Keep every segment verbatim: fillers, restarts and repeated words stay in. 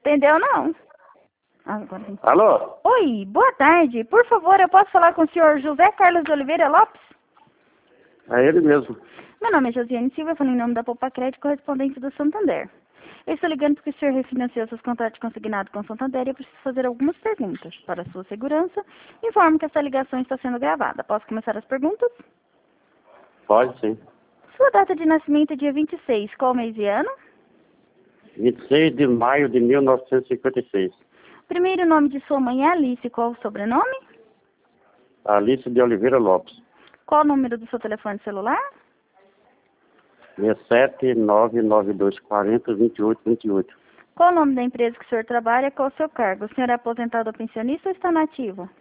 Entendeu, não? Agora sim. Alô? Oi, boa tarde. Por favor, eu posso falar com o senhor José Carlos de Oliveira Lopes? É ele mesmo. Meu nome é Josiane Silva, falando em nome da Poupa Crédito, correspondente do Santander. Eu estou ligando porque o senhor refinanciou seus contratos consignados com o Santander e eu preciso fazer algumas perguntas. Para a sua segurança, informo que essa ligação está sendo gravada. Posso começar as perguntas? Pode sim. Sua data de nascimento é dia vinte e seis, qual mês e ano? vinte e seis de maio de mil novecentos e cinquenta e seis. Primeiro nome de sua mãe é Alice, qual o sobrenome? Alice de Oliveira Lopes. Qual o número do seu telefone celular? seis sete nove nove dois quatro zero dois oito dois oito. Qual o nome da empresa que o senhor trabalha? Qual o seu cargo? O senhor é aposentado ou pensionista ou está nativo?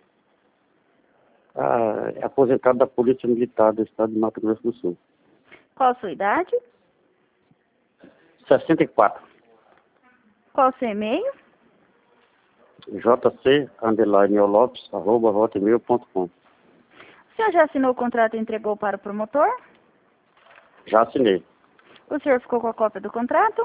Ah, é aposentado da Polícia Militar do Estado de Mato Grosso do Sul. Qual a sua idade? sessenta e quatro. Qual o seu e-mail? jc underline lopes arroba hotmail ponto com. O senhor já assinou o contrato e entregou para o promotor? Já assinei. O senhor ficou com a cópia do contrato?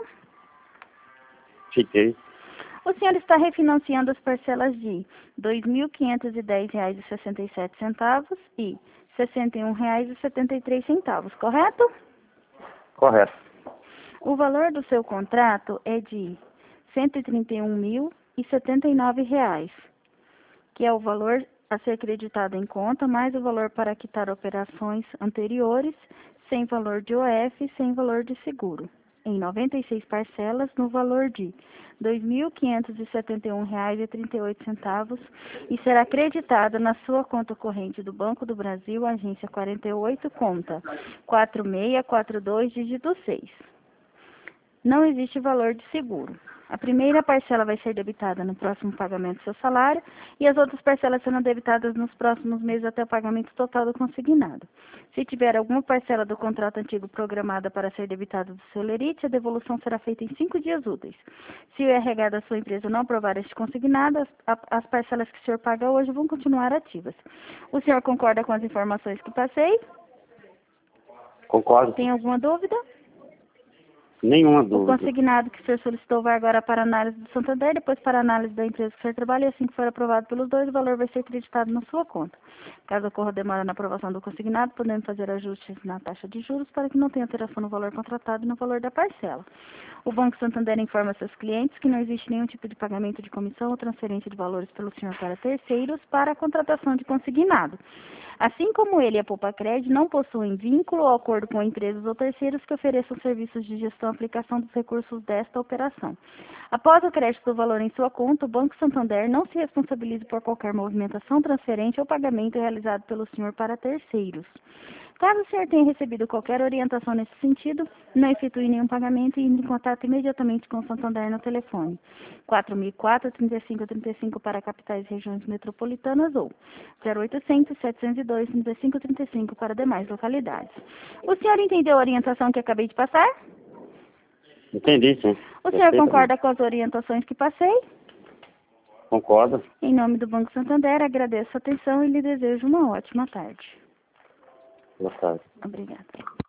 Fiquei. O senhor está refinanciando as parcelas de dois mil quinhentos e dez reais e sessenta e sete centavos e sessenta e um reais e setenta e três centavos, correto? Correto. O valor do seu contrato é de cento e trinta e um mil e setenta e nove reais, que é o valor a ser creditado em conta, mais o valor para quitar operações anteriores, sem valor de O F e sem valor de seguro, em noventa e seis parcelas, no valor de dois mil quinhentos e setenta e um reais e trinta e oito centavos, e será creditada na sua conta corrente do Banco do Brasil, agência quarenta e oito, conta quatro seis quatro dois, dígito seis. Não existe valor de seguro. A primeira parcela vai ser debitada no próximo pagamento do seu salário e as outras parcelas serão debitadas nos próximos meses até o pagamento total do consignado. Se tiver alguma parcela do contrato antigo programada para ser debitada do seu lerite, a devolução será feita em cinco dias úteis. Se o R H da sua empresa não aprovar este consignado, as, a, as parcelas que o senhor paga hoje vão continuar ativas. O senhor concorda com as informações que passei? Concordo. Tem alguma dúvida? Nenhuma O dúvida. consignado que o senhor solicitou vai agora para a análise do Santander, depois para a análise da empresa que o senhor trabalha, e assim que for aprovado pelos dois, o valor vai ser creditado na sua conta. Caso ocorra demora na aprovação do consignado, podemos fazer ajustes na taxa de juros para que não tenha alteração no valor contratado e no valor da parcela. O Banco Santander informa seus clientes que não existe nenhum tipo de pagamento de comissão ou transferência de valores pelo senhor para terceiros para a contratação de consignado. Assim como ele e a Poupa Crédito não possuem vínculo ou acordo com empresas ou terceiros que ofereçam serviços de gestão e aplicação dos recursos desta operação. Após o crédito do valor em sua conta, o Banco Santander não se responsabiliza por qualquer movimentação, transferência ou pagamento realizado pelo senhor para terceiros. Caso o senhor tenha recebido qualquer orientação nesse sentido, não efetue nenhum pagamento e entre em contato imediatamente com o Santander no telefone quatro mil e quatro, trinta e cinco trinta e cinco para capitais e regiões metropolitanas ou zero oitocentos, setecentos e dois, trinta e cinco trinta e cinco para demais localidades. O senhor entendeu a orientação que acabei de passar? Entendi, sim. O senhor concorda com as orientações que passei? Concordo. Em nome do Banco Santander, agradeço a atenção e lhe desejo uma ótima tarde. Boa tarde. Obrigada.